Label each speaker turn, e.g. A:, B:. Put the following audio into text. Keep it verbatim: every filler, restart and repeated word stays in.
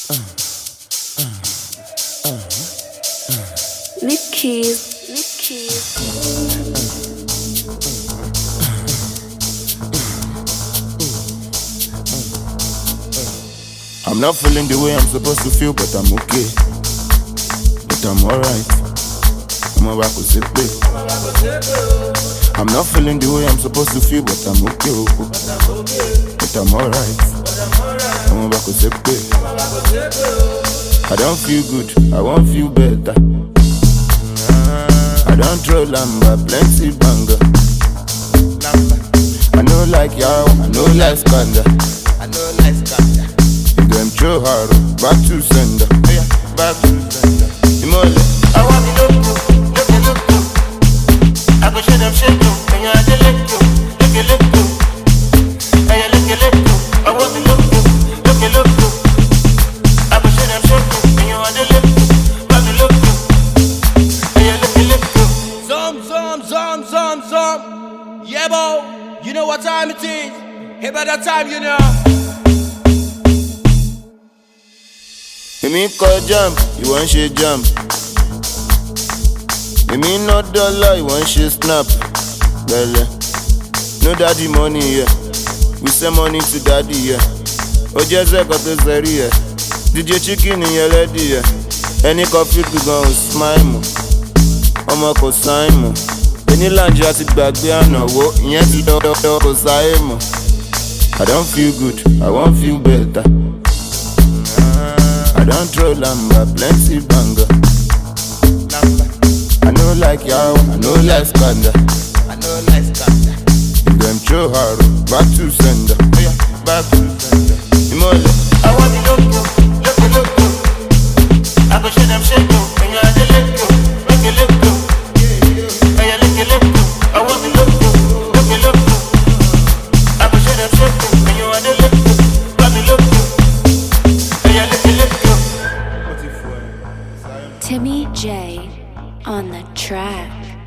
A: Lip keys, lip keys.
B: I'm not feeling the way I'm supposed to feel, but I'm okay. But I'm alright. I'm about to zip it. I'm not feeling the way I'm supposed to feel, but I'm okay. But I'm alright. I'm about to zip it. I don't feel good, I won't feel better. I don't throw lamba, plenty banger. I know like y'all, I know like Skanda. I know like Skanda. If them throw hard, back to sender. Back to sender. Imole.
C: I want me look good, look it, look good. I go show them shit too, and you are the look good, look it, look good. And you look it, look good. I want me look good, look it, look good. I go show them shit too, and you are the look good, but me look good. And you look it, look good.
D: Zum, zum, zum, zum, zum. Yeah, bo, you know what time it is. Hey, by that time, you know.
B: Èmi kọ jump, ìwọ ń ṣe jump. Èmi ná dọ́là, ìwọ ń ṣe snap. Bẹ̀lẹ̀, no daddy money here. Yeah. We send money to daddy here. Yeah. Ó jẹ́ sẹ́kọ̀ tó sẹ́rí yẹ. D J Chicken yẹn lẹ́dí yẹ. Ẹni kan fíìpì gan ò smile mọ̀. Ọmọ kò sáìn mọ̀. Onílànjẹ àti gbàgbé ànáwó, ìyẹn ti dọ́dọ́ kò sáyé mọ̀. I don't feel good, I won't feel better. I don't throw lamba, plenty banger. I know like y'all, I know like Skanda.
C: I know like Skanda.
B: If them throw hard, back to sender. Back to sender. Imole.
C: I want me look good, look it, look good. I go show them shit too, and you are the look good, look it, look good. And you look it, look good. I want me look good, look it, look good. I go show them shit too, and you are the look good, but me look good. And you look it, look good.
A: Timmy J on the track.